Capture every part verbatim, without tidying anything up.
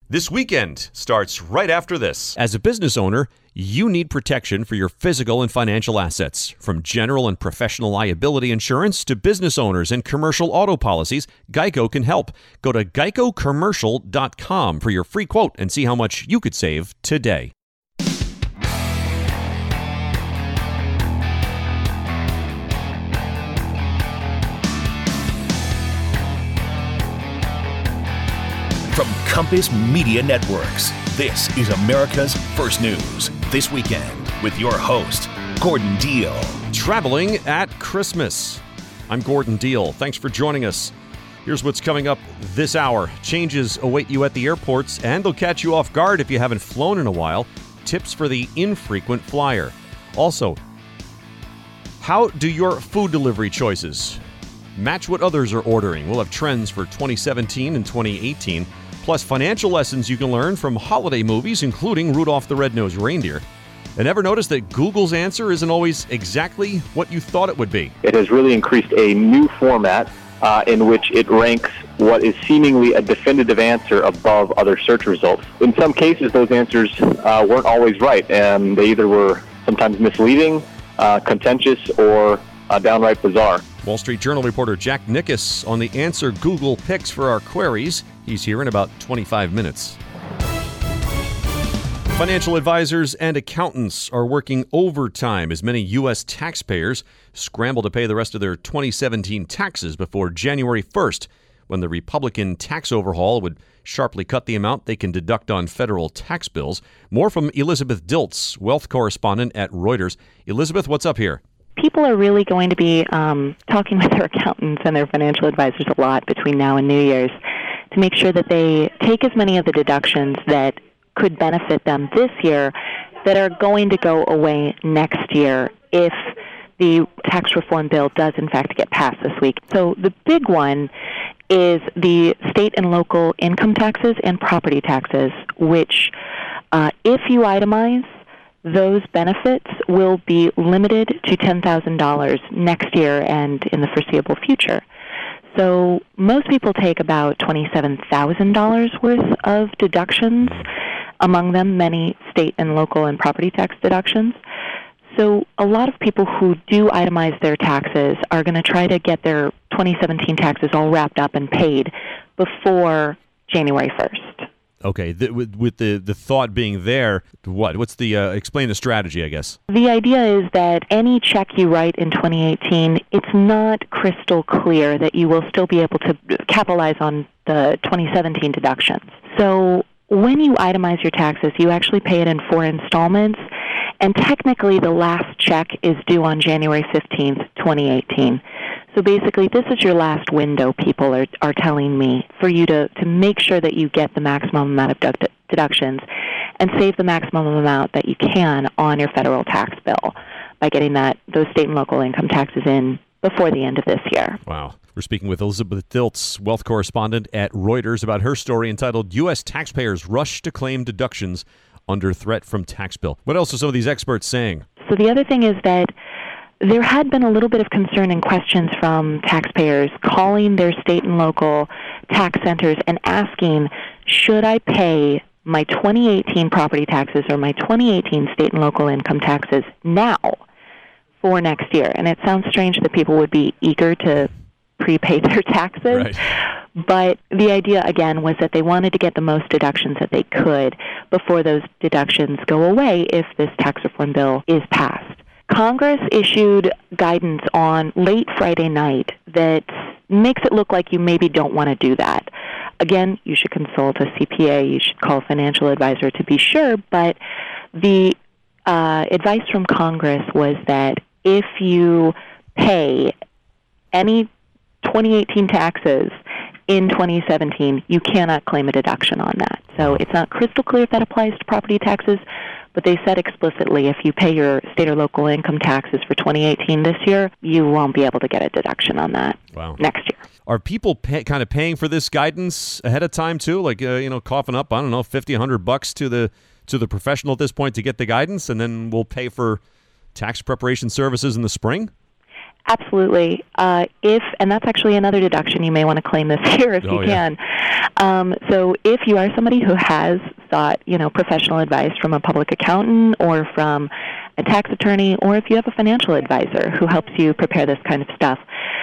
This weekend starts right after this. As a business owner, you need protection for your physical and financial assets. From general and professional liability insurance to business owners and commercial auto policies, Geico can help. Go to geico commercial dot com for your free quote and see how much you could save today. From Compass Media Networks, this is America's First News This Weekend with your host, Gordon Deal. Traveling at Christmas. I'm Gordon Deal. Thanks for joining us. Here's what's coming up this hour. Changes await you at the airports, and they'll catch you off guard if you haven't flown in a while. Tips for the infrequent flyer. Also, how do your food delivery choices match what others are ordering? We'll have trends for twenty seventeen and twenty eighteen. Plus financial lessons you can learn from holiday movies, including Rudolph the Red-Nosed Reindeer. And ever notice that Google's answer isn't always exactly what you thought it would be? It has really increased a new format uh, in which it ranks what is seemingly a definitive answer above other search results. In some cases, those answers uh, weren't always right, and they either were sometimes misleading, uh, contentious, or uh, downright bizarre. Wall Street Journal reporter Jack Nickus on the answer Google picks for our queries. He's here in about twenty-five minutes. Financial advisors and accountants are working overtime as many U S taxpayers scramble to pay the rest of their twenty seventeen taxes before January first, when the Republican tax overhaul would sharply cut the amount they can deduct on federal tax bills. More from Elizabeth Dilts, wealth correspondent at Reuters. Elizabeth, what's up here? People are really going to be um, talking with their accountants and their financial advisors a lot between now and New Year's to make sure that they take as many of the deductions that could benefit them this year that are going to go away next year if the tax reform bill does in fact get passed this week. So the big one is the state and local income taxes and property taxes, which uh, if you itemize, those benefits will be limited to ten thousand dollars next year and in the foreseeable future. So most people take about twenty-seven thousand dollars worth of deductions, among them many state and local and property tax deductions. So a lot of people who do itemize their taxes are going to try to get their twenty seventeen taxes all wrapped up and paid before January first. Okay, the, with, with the, the thought being there, what? What's the, uh, explain the strategy, I guess. The idea is that any check you write in twenty eighteen, it's not crystal clear that you will still be able to capitalize on the twenty seventeen deductions. So when you itemize your taxes, you actually pay it in four installments, and technically the last check is due on January fifteenth, twenty eighteen. So basically, this is your last window, people are, are telling me, for you to, to make sure that you get the maximum amount of dedu- deductions and save the maximum amount that you can on your federal tax bill by getting that those state and local income taxes in before the end of this year. Wow. We're speaking with Elizabeth Dilts, wealth correspondent at Reuters, about her story entitled U S Taxpayers Rush to Claim Deductions Under Threat from Tax Bill. What else are some of these experts saying? So the other thing is that there had been a little bit of concern and questions from taxpayers calling their state and local tax centers and asking, should I pay my twenty eighteen property taxes or my twenty eighteen state and local income taxes now for next year? And it sounds strange that people would be eager to prepay their taxes. Right. But the idea, again, was that they wanted to get the most deductions that they could before those deductions go away if this tax reform bill is passed. Congress issued guidance on late Friday night that makes it look like you maybe don't want to do that. Again, you should consult a C P A, you should call a financial advisor to be sure, but the uh, advice from Congress was that if you pay any twenty eighteen taxes in twenty seventeen, you cannot claim a deduction on that. So it's not crystal clear if that applies to property taxes, but they said explicitly if you pay your state or local income taxes for twenty eighteen this year, you won't be able to get a deduction on that wow. next year. Are people pay, kind of paying for this guidance ahead of time too? Like uh, you know, coughing up, I don't know, fifty, a hundred bucks to the to the professional at this point to get the guidance, and then we'll pay for tax preparation services in the spring? Absolutely. Uh, if and that's actually another deduction you may want to claim this year if oh, you yeah. can. Um, so if you are somebody who has sought, you know, professional advice from a public accountant or from a tax attorney, or if you have a financial advisor who helps you prepare this kind of stuff,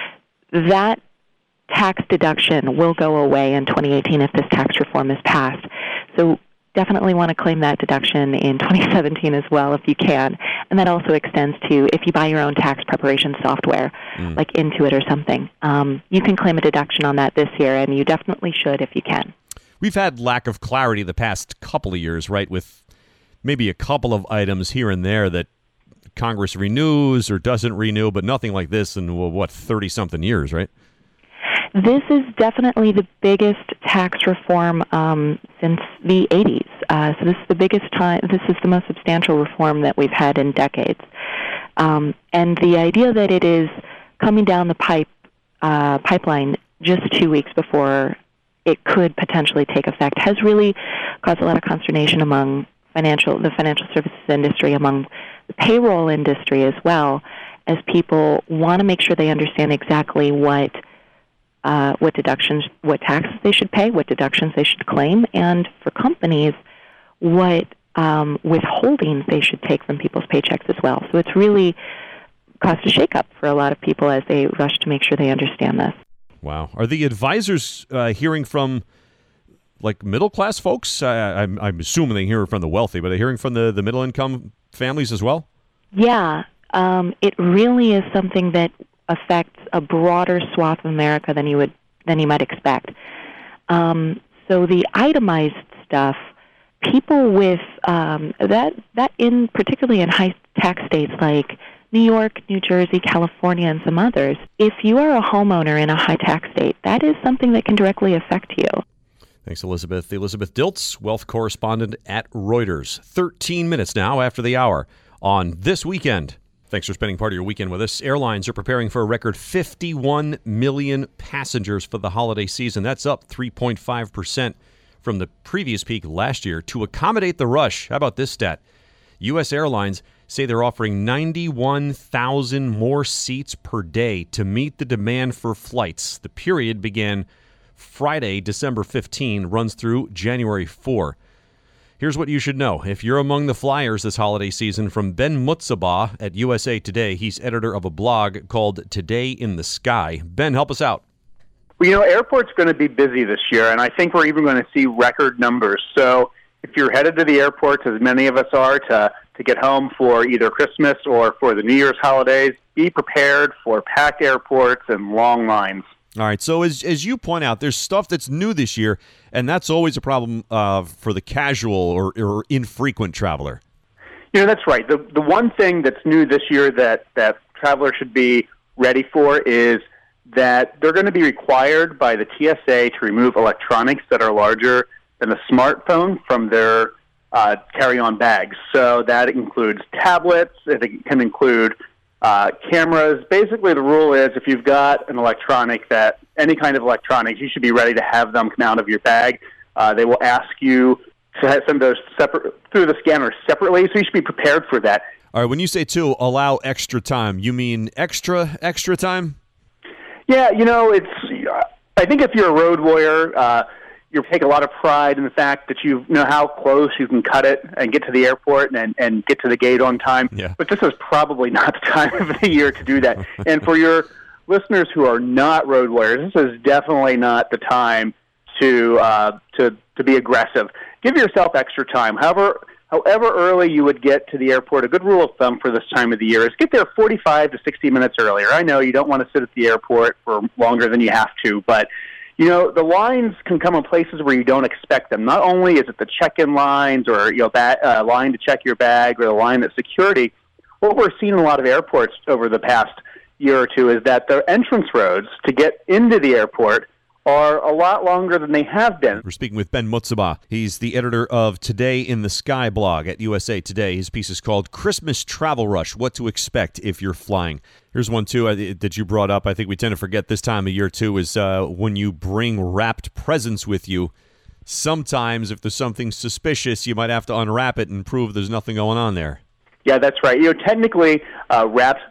that tax deduction will go away in twenty eighteen if this tax reform is passed. So definitely want to claim that deduction in twenty seventeen as well if you can. And that also extends to if you buy your own tax preparation software, mm. like Intuit or something. Um, you can claim a deduction on that this year, and you definitely should if you can. We've had lack of clarity the past couple of years, right, with maybe a couple of items here and there that Congress renews or doesn't renew, but nothing like this in, well, what, thirty-something years, right? This is definitely the biggest tax reform um, since the eighties. Uh, so this is the biggest time, this is the most substantial reform that we've had in decades. Um, and the idea that it is coming down the pipe uh, pipeline just two weeks before it could potentially take effect has really caused a lot of consternation among financial, the financial services industry, among the payroll industry as well, as people want to make sure they understand exactly what Uh, what deductions, what taxes they should pay, what deductions they should claim, and for companies, what um, withholdings they should take from people's paychecks as well. So it's really caused a shakeup for a lot of people as they rush to make sure they understand this. Wow. Are the advisors uh, hearing from, like, middle-class folks? I, I'm, I'm assuming they hear from the wealthy, but are they hearing from the, the middle-income families as well? Yeah. Um, it really is something that affects a broader swath of America than you would than you might expect. Um, so the itemized stuff, people with um, that that in particularly in high tax states like New York, New Jersey, California, and some others, if you are a homeowner in a high tax state, that is something that can directly affect you. Thanks, Elizabeth. Elizabeth Diltz, wealth correspondent at Reuters. thirteen minutes now after the hour on This Weekend. Thanks for spending part of your weekend with us. Airlines are preparing for a record fifty-one million passengers for the holiday season. That's up three point five percent from the previous peak last year. To accommodate the rush, how about this stat? U S Airlines say they're offering ninety-one thousand more seats per day to meet the demand for flights. The period began Friday, December fifteenth, runs through January fourth. Here's what you should know. If you're among the flyers this holiday season, from Ben Mutzabah at U S A Today. He's editor of a blog called Today in the Sky. Ben, help us out. Well, you know, airport's going to be busy this year, and I think we're even going to see record numbers. So if you're headed to the airports, as many of us are, to, to get home for either Christmas or for the New Year's holidays, be prepared for packed airports and long lines. All right, so as as you point out, there's stuff that's new this year, and that's always a problem uh, for the casual or, or infrequent traveler. You know, that's right. The the one thing that's new this year that, that travelers should be ready for is that they're going to be required by the T S A to remove electronics that are larger than a smartphone from their uh, carry-on bags. So that includes tablets. It can include Uh, cameras. Basically, the rule is if you've got an electronic, that any kind of electronics, you should be ready to have them come out of your bag. Uh, they will ask you to send those separate through the scanner separately, so you should be prepared for that. All right, when you say to allow extra time, you mean extra, extra time? Yeah, you know, it's. I think if you're a road warrior, uh, you take a lot of pride in the fact that you know how close you can cut it and get to the airport and, and get to the gate on time. Yeah. But this is probably not the time of the year to do that. And for your listeners who are not road warriors, this is definitely not the time to uh, to to be aggressive. Give yourself extra time. However, however early you would get to the airport, a good rule of thumb for this time of the year is get there forty-five to sixty minutes earlier. I know you don't want to sit at the airport for longer than you have to, but you know, the lines can come in places where you don't expect them. Not only is it the check-in lines or, you know, ba- uh, line to check your bag or the line at security, what we're seeing in a lot of airports over the past year or two is that their entrance roads to get into the airport are a lot longer than they have been. We're speaking with Ben Mutzabah. He's the editor of Today in the Sky blog at U S A Today. His piece is called Christmas Travel Rush, What to Expect If You're Flying. Here's one, too, uh, that you brought up. I think we tend to forget this time of year, too, is uh, when you bring wrapped presents with you. Sometimes, if there's something suspicious, you might have to unwrap it and prove there's nothing going on there. Yeah, that's right. You know, technically, uh, wrapped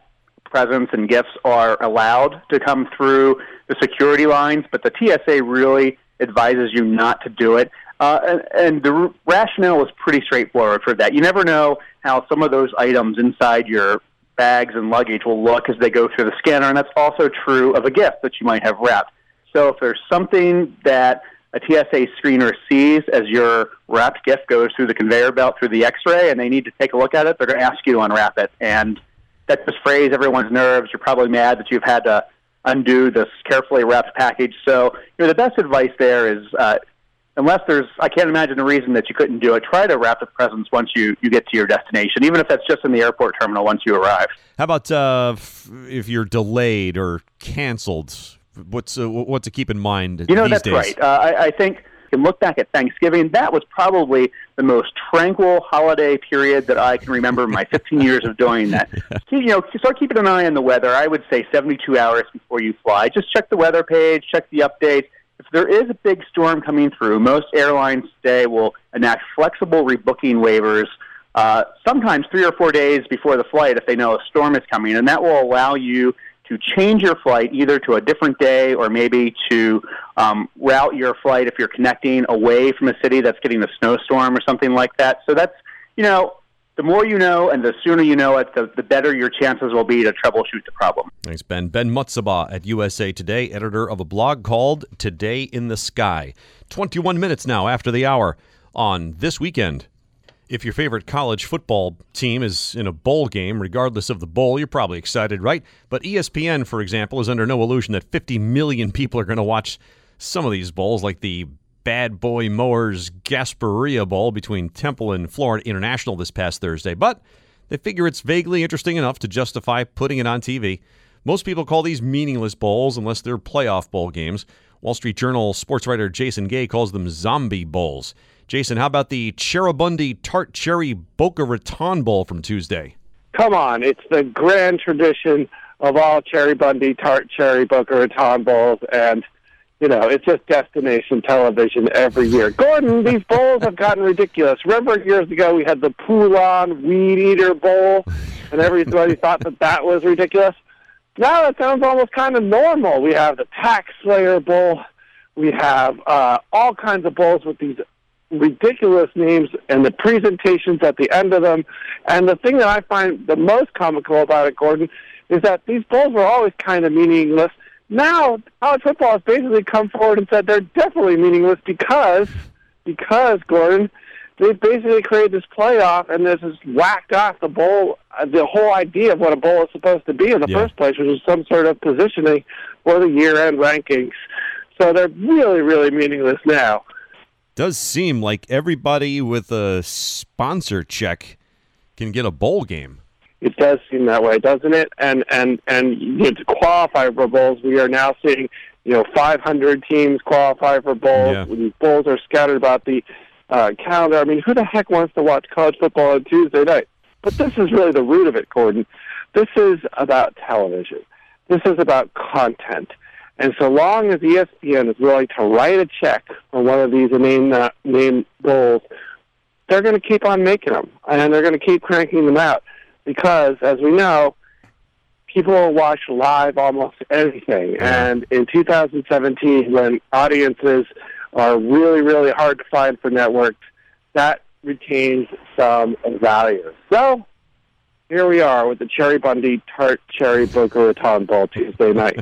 presents and gifts are allowed to come through the security lines, but the T S A really advises you not to do it. Uh, and, and the r- rationale is pretty straightforward for that. You never know how some of those items inside your bags and luggage will look as they go through the scanner, and that's also true of a gift that you might have wrapped. So if there's something that a T S A screener sees as your wrapped gift goes through the conveyor belt through the X-ray and they need to take a look at it, they're going to ask you to unwrap it. And that just frays everyone's nerves. You're probably mad that you've had to undo this carefully wrapped package. So, you know, the best advice there is, uh, unless there's, I can't imagine a reason that you couldn't do it, try to wrap the presents once you, you get to your destination, even if that's just in the airport terminal once you arrive. How about uh, f- if you're delayed or canceled? What's uh, what to keep in mind You know, these that's days? right. Uh, I, I think you can look back at Thanksgiving. That was probably the most tranquil holiday period that I can remember in my fifteen years of doing that. Yeah. You know, start keeping an eye on the weather. I would say seventy-two hours before you fly. Just check the weather page, check the updates. If there is a big storm coming through, most airlines today will enact flexible rebooking waivers, uh, sometimes three or four days before the flight if they know a storm is coming, and that will allow you to change your flight either to a different day or maybe to um, route your flight if you're connecting away from a city that's getting a snowstorm or something like that. So that's, you know, the more you know and the sooner you know it, the, the better your chances will be to troubleshoot the problem. Thanks, Ben. Ben Mutzaba at U S A Today, editor of a blog called Today in the Sky. twenty-one minutes now after the hour on This Weekend. If your favorite college football team is in a bowl game, regardless of the bowl, you're probably excited, right? But E S P N, for example, is under no illusion that fifty million people are going to watch some of these bowls, like the Bad Boy Mowers Gasparilla Bowl between Temple and Florida International this past Thursday. But they figure it's vaguely interesting enough to justify putting it on T V. Most people call these meaningless bowls unless they're playoff bowl games. Wall Street Journal sports writer Jason Gay calls them zombie bowls. Jason, how about the Cheribundi Tart Cherry Boca Raton Bowl from Tuesday? Come on, it's the grand tradition of all Cheribundi Tart Cherry Boca Raton Bowls, and, you know, it's just destination television every year. Gordon, these bowls have gotten ridiculous. Remember years ago we had the Poulon Weed Eater Bowl, and everybody thought that that was ridiculous? Now that sounds almost kind of normal. We have the Tax Slayer Bowl. We have uh, all kinds of bowls with these ridiculous names and the presentations at the end of them. And the thing that I find the most comical about it, Gordon, is that these bowls were always kind of meaningless. Now, college football has basically come forward and said they're definitely meaningless because, because, Gordon, they basically created this playoff and this has whacked off the bowl, uh, the whole idea of what a bowl is supposed to be in the yeah. first place, which is some sort of positioning for the year-end rankings. So they're really, really meaningless now. Does seem like everybody with a sponsor check can get a bowl game. It does seem that way, doesn't it? And and and you know, to qualify for bowls, we are now seeing you know five hundred teams qualify for bowls. Yeah. These bowls are scattered about the uh, calendar. I mean, who the heck wants to watch college football on Tuesday night? But this is really the root of it, Gordon. This is about television. This is about content. And so long as E S P N is willing to write a check on one of these name uh, name bowls, they're going to keep on making them, and they're going to keep cranking them out because, as we know, people will watch live almost anything. And in two thousand seventeen, when audiences are really, really hard to find for networks, that retains some value. So here we are with the Cheribundi Tart Cherry Boca Raton Bowl Tuesday night.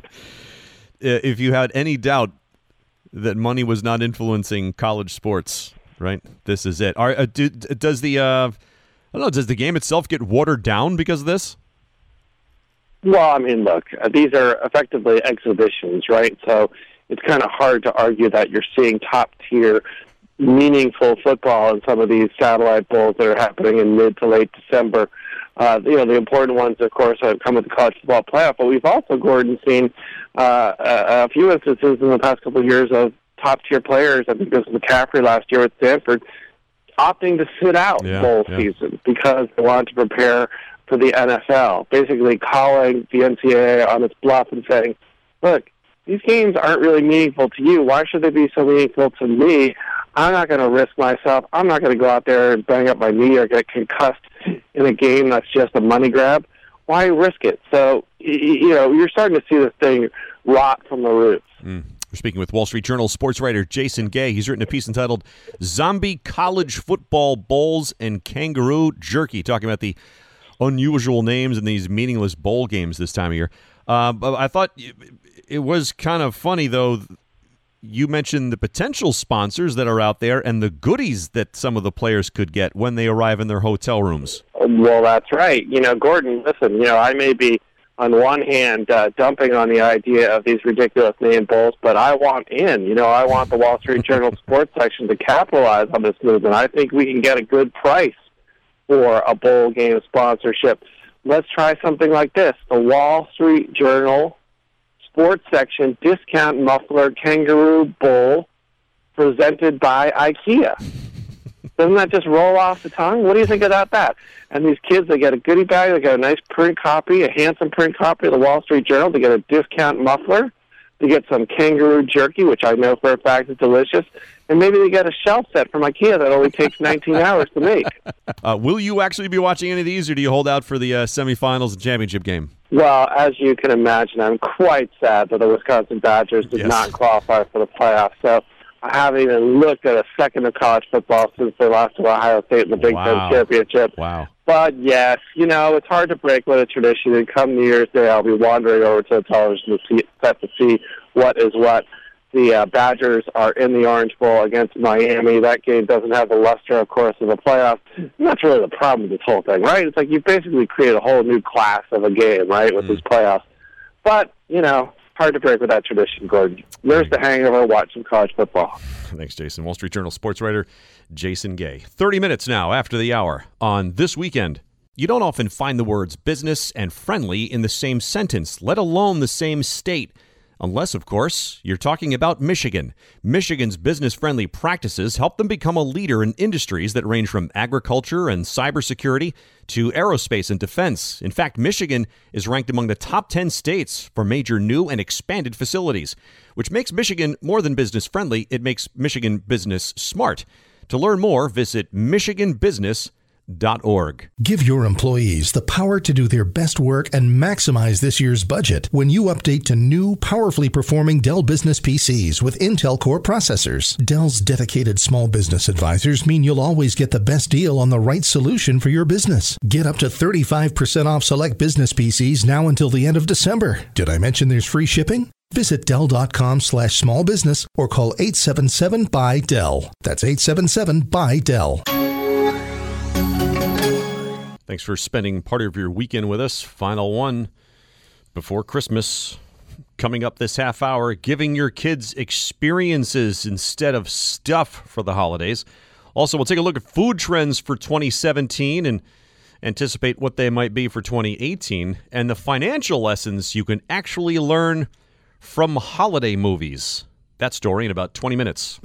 If you had any doubt that money was not influencing college sports, right? This is it. Are, uh, do, does the uh, I don't know? Does the game itself get watered down because of this? Well, I mean, look, uh, these are effectively exhibitions, right? So it's kind of hard to argue that you're seeing top-tier, meaningful football in some of these satellite bowls that are happening in mid to late December. Uh, you know, the important ones, of course, have come with the college football playoff, but we've also, Gordon, seen uh, a, a few instances in the past couple of years of top-tier players, I think this was McCaffrey last year at Stanford, opting to sit out yeah, bowl yeah. season because they wanted to prepare for the N F L, basically calling the N C double A on its bluff and saying, look, these games aren't really meaningful to you. Why should they be so meaningful to me? I'm not going to risk myself. I'm not going to go out there and bang up my knee or get concussed in a game that's just a money grab. why risk it? So, you know, you're starting to see this thing rot from the roots. Mm. We're speaking with Wall Street Journal sports writer Jason Gay. He's written a piece entitled Zombie College Football Bowls and Kangaroo Jerky, talking about the unusual names in these meaningless bowl games this time of year. Uh, but I thought it was kind of funny, though. You mentioned the potential sponsors that are out there and the goodies that some of the players could get when they arrive in their hotel rooms. Well, that's right. You know, Gordon, listen, you know, I may be, on one hand, uh, dumping on the idea of these ridiculous name bowls, but I want in. You know, I want the Wall Street Journal sports section to capitalize on this movement. I think we can get a good price for a bowl game sponsorship. Let's try something like this. The Wall Street Journal sports section discount muffler kangaroo bowl presented by IKEA. Doesn't that just roll off the tongue? What do you think about that? And these kids, they get a goodie bag, they get a nice print copy, a handsome print copy of the Wall Street Journal, they get a discount muffler, they get some kangaroo jerky, which I know for a fact is delicious, and maybe they get a shelf set from IKEA that only takes nineteen hours to make. Uh, will you actually be watching any of these, or do you hold out for the uh, semifinals and championship game? Well, as you can imagine, I'm quite sad that the Wisconsin Badgers did Yes. not qualify for the playoffs. So I haven't even looked at a second of college football since they lost to Ohio State in the Big Wow. Ten championship. Wow. But yes, you know, it's hard to break with a tradition. And come New Year's Day, I'll be wandering over to the television to see, set to see what is what. The uh, Badgers are in the Orange Bowl against Miami. That game doesn't have the luster, of course, of a playoff. And that's really the problem with this whole thing, right? It's like you basically create a whole new class of a game, right, with Mm. these playoffs. But, you know, hard to break with that tradition, Gordon. There's the hangover. Watch some college football. Thanks, Jason. Wall Street Journal sports writer Jason Gay. thirty minutes now after the hour on This Weekend. You don't often find the words business and friendly in the same sentence, let alone the same state. Unless, of course, you're talking about Michigan. Michigan's business-friendly practices help them become a leader in industries that range from agriculture and cybersecurity to aerospace and defense. In fact, Michigan is ranked among the top ten states for major new and expanded facilities, which makes Michigan more than business-friendly. It makes Michigan business smart. To learn more, visit michigan business dot org. Give your employees the power to do their best work and maximize this year's budget when you update to new, powerfully performing Dell Business P Cs with Intel Core processors. Dell's dedicated small business advisors mean you'll always get the best deal on the right solution for your business. Get up to thirty-five percent off select business P Cs now until the end of December. Did I mention there's free shipping? Visit Dell.com slash small business or call eight seven seven, B Y, D E L L. That's eight seven seven, B Y, D E L L. Thanks for spending part of your weekend with us. Final one before Christmas. Coming up this half hour, giving your kids experiences instead of stuff for the holidays. Also, we'll take a look at food trends for twenty seventeen and anticipate what they might be for twenty eighteen, and the financial lessons you can actually learn from holiday movies. That story in about twenty minutes.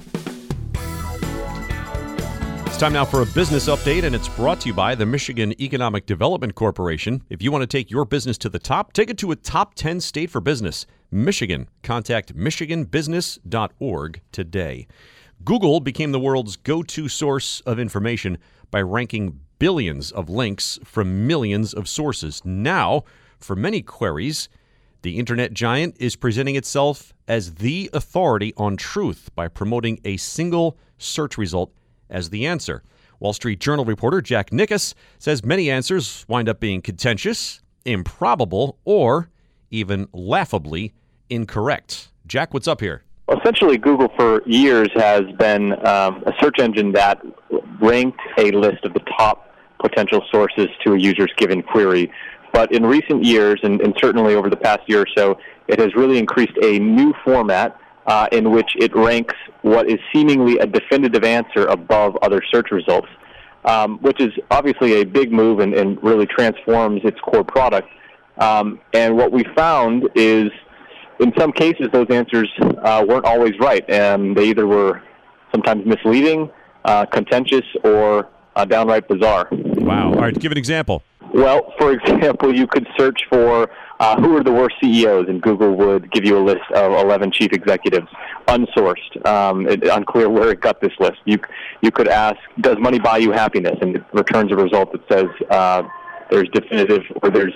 It's time now for a business update, and it's brought to you by the Michigan Economic Development Corporation. If you want to take your business to the top, take it to a top ten state for business, Michigan. Contact michigan business dot org today. Google became the world's go-to source of information by ranking billions of links from millions of sources. Now, for many queries, the internet giant is presenting itself as the authority on truth by promoting a single search result as the answer. Wall Street Journal reporter Jack Nickus says many answers wind up being contentious, improbable, or even laughably incorrect. Jack, what's up here? Essentially, Google for years has been um, a search engine that ranked a list of the top potential sources to a user's given query. But in recent years, and, and certainly over the past year or so, it has really increased a new format uh, in which it ranks what is seemingly a definitive answer above other search results, um, which is obviously a big move and, and really transforms its core product. Um, and what we found is, in some cases, those answers uh, weren't always right, and they either were sometimes misleading, uh, contentious, or uh, downright bizarre. Wow. All right, give an example. Well, for example, you could search for uh, who are the worst C E Os, and Google would give you a list of eleven chief executives, unsourced, um, it, unclear where it got this list. You you could ask, does money buy you happiness? And it returns a result that says uh, there's definitive or there's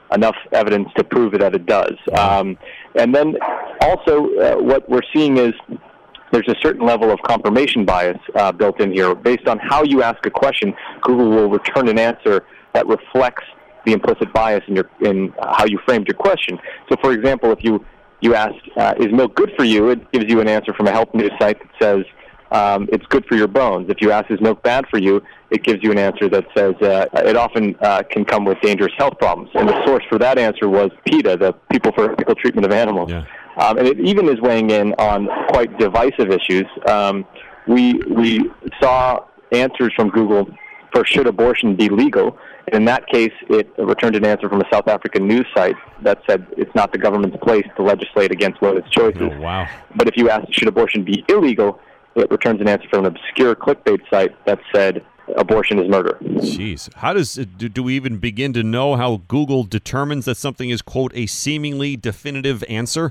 enough evidence to prove that it does. Um, and then also uh, what we're seeing is there's a certain level of confirmation bias uh, built in here. Based on how you ask a question, Google will return an answer that reflects the implicit bias in your in how you framed your question. So, for example, if you you asked, uh, "Is milk good for you?" it gives you an answer from a health news site that says um, it's good for your bones. If you ask, "Is milk bad for you?" it gives you an answer that says uh, it often uh, can come with dangerous health problems. And the source for that answer was PETA, the People for Ethical Treatment of Animals. Yeah. Um, and it even is weighing in on quite divisive issues. Um, we we saw answers from Google for should abortion be legal. And in that case, it returned an answer from a South African news site that said it's not the government's place to legislate against women's choices. Oh, wow. But if you ask should abortion be illegal, it returns an answer from an obscure clickbait site that said abortion is murder. Jeez. How does it, do, do we even begin to know how Google determines that something is, quote, a seemingly definitive answer?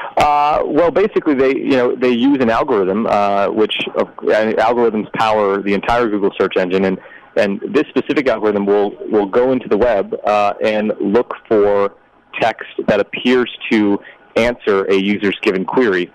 Uh, well, basically, they you know they use an algorithm, uh, which uh, algorithms power the entire Google search engine, and and this specific algorithm will will go into the web uh, and look for text that appears to answer a user's given query,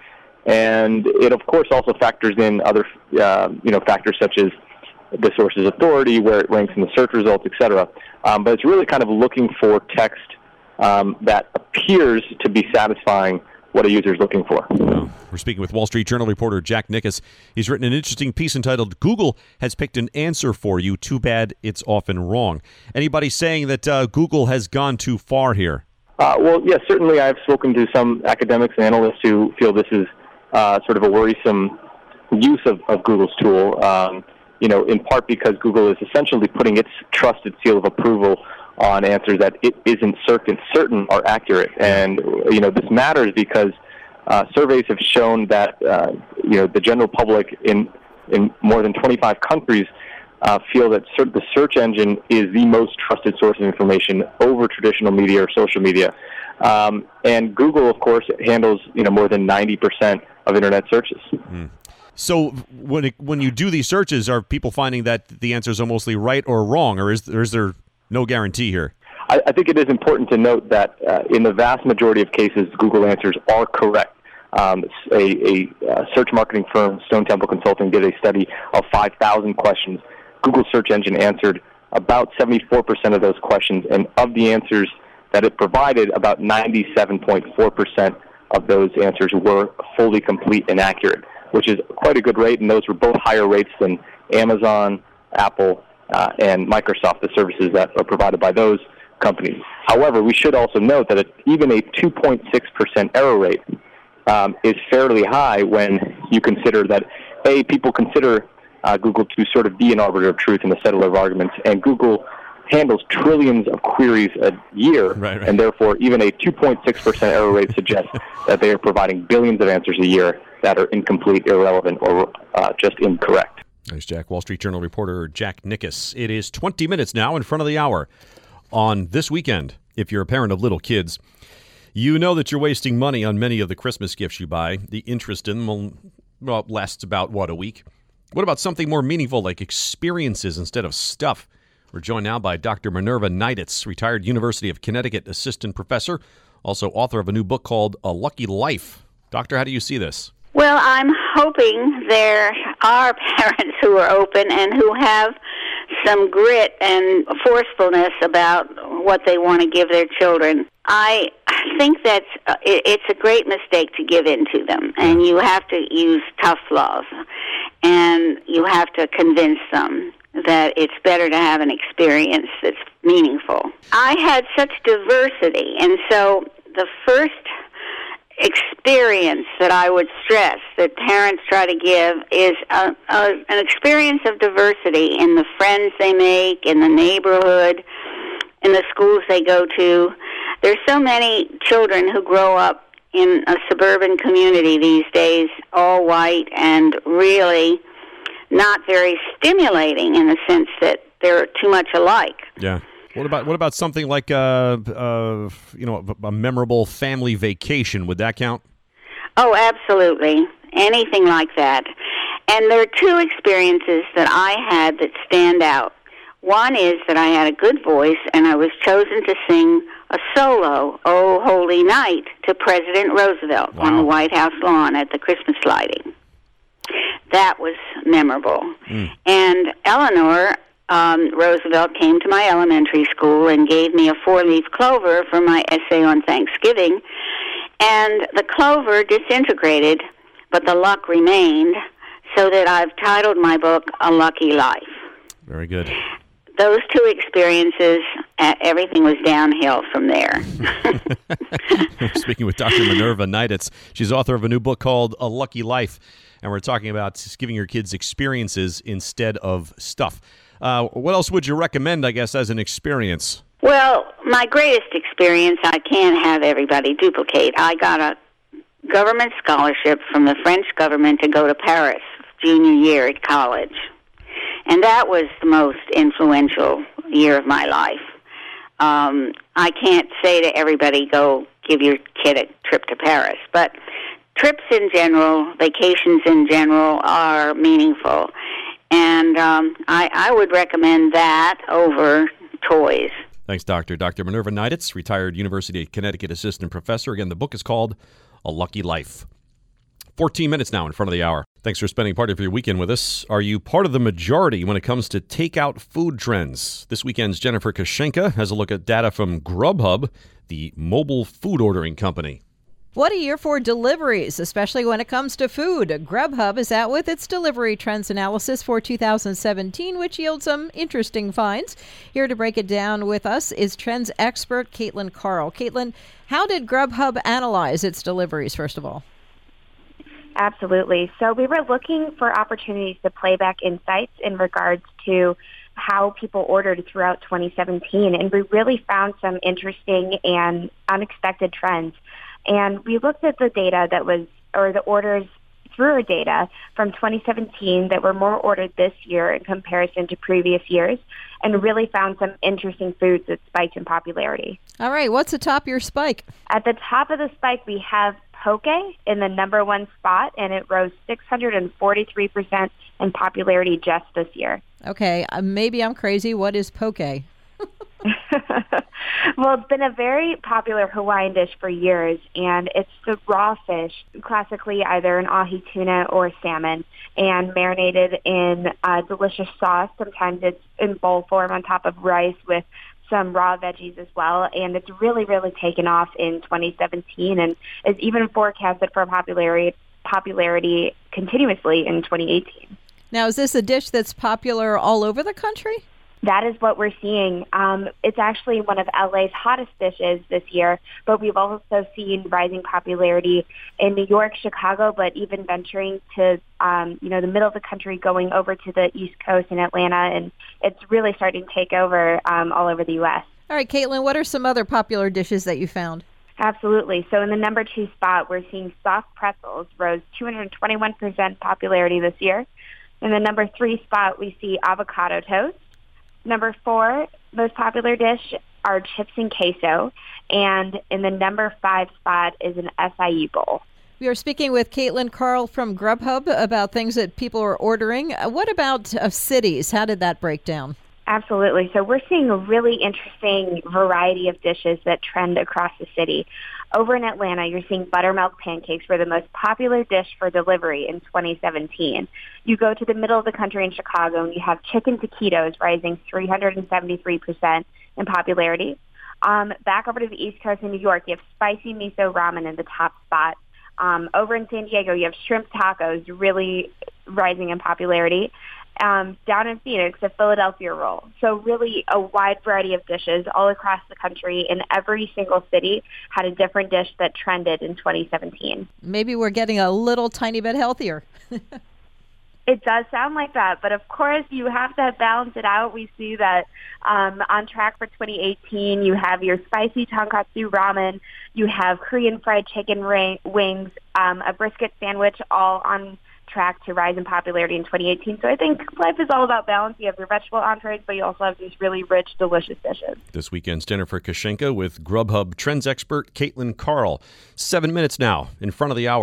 and it of course also factors in other uh, you know factors such as the source's authority, where it ranks in the search results, et cetera. Um, but it's really kind of looking for text um, that appears to be satisfying what a user is looking for. Wow. We're speaking with Wall Street Journal reporter Jack Nickus. He's written an interesting piece entitled, "Google Has Picked an Answer for You. Too bad it's often wrong." Anybody saying that uh, Google has gone too far here? Uh, well, yes, certainly I've spoken to some academics and analysts who feel this is uh, sort of a worrisome use of, of Google's tool, um, you know, in part because Google is essentially putting its trusted seal of approval on answers that it isn't certain, certain are accurate. And, you know, this matters because uh, surveys have shown that, uh, you know, the general public in, in more than twenty-five countries uh, feel that ser- the search engine is the most trusted source of information over traditional media or social media. Um, and Google, of course, handles, you know, more than ninety percent of Internet searches. Mm. So when it, when you do these searches, are people finding that the answers are mostly right or wrong, or is, or is there no guarantee here? I, I think it is important to note that uh, in the vast majority of cases, Google answers are correct. Um, a, a uh, search marketing firm, Stone Temple Consulting, did a study of five thousand questions. Google search engine answered about seventy-four percent of those questions, and of the answers that it provided, about ninety-seven point four percent of those answers were fully complete and accurate, which is quite a good rate, and those were both higher rates than Amazon, Apple, uh, and Microsoft, the services that are provided by those companies. However, we should also note that even a two point six percent error rate um, is fairly high when you consider that, A, people consider uh, Google to sort of be an arbiter of truth and a settler of arguments, and Google handles trillions of queries a year, right, right. and therefore even a two point six percent error rate suggests that they are providing billions of answers a year that are incomplete, irrelevant, or uh, just incorrect. Thanks, Jack. Wall Street Journal reporter Jack Nickus. It is twenty minutes now in front of the hour on This Weekend. If you're a parent of little kids, you know that you're wasting money on many of the Christmas gifts you buy. The interest in them will, well, lasts about, what, a week? What about something more meaningful like experiences instead of stuff? We're joined now by Doctor Minerva Neiditz, retired University of Connecticut assistant professor, also author of a new book called A Lucky Life. Doctor, how do you see this? Well, I'm hoping there are parents who are open and who have some grit and forcefulness about what they want to give their children. I think that uh, it, it's a great mistake to give in to them, and you have to use tough love, and you have to convince them that it's better to have an experience that's meaningful. I had such diversity, and so the first experience that I would stress that parents try to give is a, a, an experience of diversity in the friends they make, in the neighborhood, in the schools they go to. There's so many children who grow up in a suburban community these days, all white, and really not very stimulating in the sense that they're too much alike. Yeah. What about what about something like a, a you know a memorable family vacation? Would that count? Oh, absolutely. Anything like that. And there are two experiences that I had that stand out. One is that I had a good voice, and I was chosen to sing a solo "Oh Holy Night" to President Roosevelt Wow. on the White House lawn at the Christmas lighting. That was memorable. Mm. And Eleanor um, Roosevelt came to my elementary school and gave me a four-leaf clover for my essay on Thanksgiving. And the clover disintegrated, but the luck remained, so that I've titled my book A Lucky Life. Very good. Those two experiences, uh, everything was downhill from there. Speaking with Doctor Minerva Neiditz. She's author of a new book called A Lucky Life, and we're talking about giving your kids experiences instead of stuff. Uh, what else would you recommend, I guess, as an experience? Well, my greatest experience I can't have everybody duplicate. I got a government scholarship from the French government to go to Paris junior year at college. And that was the most influential year of my life. Um, I can't say to everybody, go give your kid a trip to Paris. But trips in general, vacations in general, are meaningful. And um, I, I would recommend that over toys. Thanks, Doctor. Doctor Minerva Neiditz, retired University of Connecticut assistant professor. Again, the book is called A Lucky Life. fourteen minutes now in front of the hour. Thanks for spending part of your weekend with us. Are you part of the majority when it comes to takeout food trends? This weekend's Jennifer Kashenka has a look at data from Grubhub, the mobile food ordering company. What a year for deliveries, especially when it comes to food. Grubhub is out with its delivery trends analysis for two thousand seventeen, which yields some interesting finds. Here to break it down with us is trends expert Caitlin Carl. Caitlin, how did Grubhub analyze its deliveries, first of all? Absolutely. So we were looking for opportunities to play back insights in regards to how people ordered throughout twenty seventeen, and we really found some interesting and unexpected trends. And we looked at the data that was, or the orders through our data from twenty seventeen that were more ordered this year in comparison to previous years, and really found some interesting foods that spiked in popularity. All right, what's atop your spike? At the top of the spike, we have poke in the number one spot, and it rose six hundred forty-three percent in popularity just this year. Okay, uh, maybe I'm crazy. What is poke? Well, it's been a very popular Hawaiian dish for years, and it's the raw fish, classically either an ahi tuna or salmon, and marinated in a delicious sauce. Sometimes it's in bowl form on top of rice with some raw veggies as well, and it's really, really taken off in twenty seventeen and is even forecasted for popularity, popularity continuously in twenty eighteen. Now, is this a dish that's popular all over the country? That is what we're seeing. Um, it's actually one of L A's hottest dishes this year, but we've also seen rising popularity in New York, Chicago, but even venturing to, um, you know, the middle of the country, going over to the East Coast in Atlanta, and it's really starting to take over um, all over the U S. All right, Caitlin, what are some other popular dishes that you found? Absolutely. So in the number two spot, we're seeing soft pretzels rose two hundred twenty-one percent popularity this year. In the number three spot, we see avocado toast. Number four, most popular dish are chips and queso. And in the number five spot is an acai bowl. We are speaking with Caitlin Carl from Grubhub about things that people are ordering. Uh, what about uh, cities? How did that break down? Absolutely. So we're seeing a really interesting variety of dishes that trend across the city. Over in Atlanta, you're seeing buttermilk pancakes were the most popular dish for delivery in twenty seventeen. You go to the middle of the country in Chicago, and you have chicken taquitos rising three hundred seventy-three percent in popularity. Um, back over to the East Coast in New York, you have spicy miso ramen in the top spot. Um, over in San Diego, you have shrimp tacos really rising in popularity. Um, down in Phoenix, the Philadelphia roll. So really a wide variety of dishes all across the country, and every single city had a different dish that trended in twenty seventeen. Maybe we're getting a little tiny bit healthier. It does sound like that, but of course you have to balance it out. We see that um, on track for twenty eighteen, you have your spicy tonkatsu ramen, you have Korean fried chicken ring, wings, um, a brisket sandwich, all on track to rise in popularity in twenty eighteen. So I think life is all about balance. You have your vegetable entrees, but you also have these really rich, delicious dishes. This weekend's Jennifer Kashenka with Grubhub trends expert Caitlin Carl. Seven minutes now in front of the hour.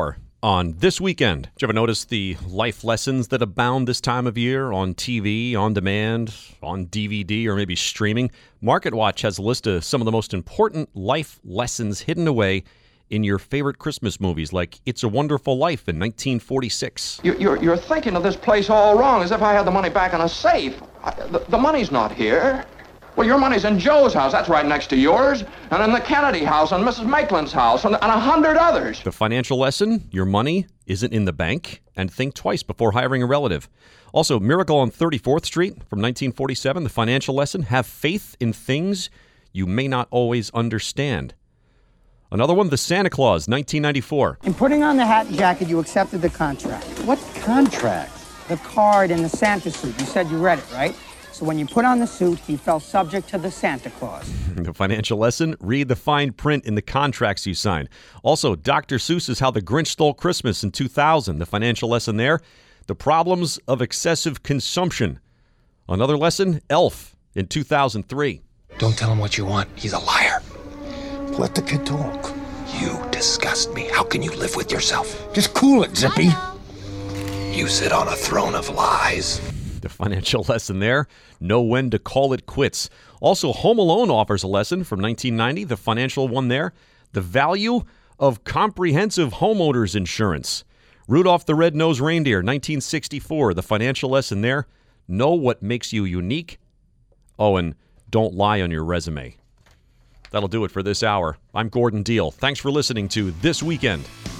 On This Weekend, did you ever notice the life lessons that abound this time of year on T V, on demand, on D V D, or maybe streaming? MarketWatch has a list of some of the most important life lessons hidden away in your favorite Christmas movies, like It's a Wonderful Life in nineteen forty-six. You're, you're, you're thinking of this place all wrong, as if I had the money back in a safe. I, the, the money's not here. Well, your money's in Joe's house. That's right next to yours. And in the Kennedy house, and Missus Maitland's house, and, and a hundred others. The financial lesson, your money isn't in the bank, and think twice before hiring a relative. Also, Miracle on thirty-fourth Street from nineteen forty-seven, the financial lesson, have faith in things you may not always understand. Another one, The Santa Claus, nineteen ninety-four. In putting on the hat and jacket, you accepted the contract. What contract? The card in the Santa suit. You said you read it, right? So when you put on the suit, he fell subject to the Santa Claus. The financial lesson, read the fine print in the contracts you sign. Also, Doctor Seuss's How the Grinch Stole Christmas in two thousand. The financial lesson there, the problems of excessive consumption. Another lesson, Elf in two thousand three. Don't tell him what you want. He's a liar. Let the kid talk. You disgust me. How can you live with yourself? Just cool it, Zippy. You sit on a throne of lies. The financial lesson there, know when to call it quits. Also, Home Alone offers a lesson from nineteen ninety, the financial one there, the value of comprehensive homeowners insurance. Rudolph the Red-Nosed Reindeer, nineteen sixty-four, the financial lesson there, know what makes you unique. Oh, and don't lie on your resume. That'll do it for this hour. I'm Gordon Deal. Thanks for listening to This Weekend.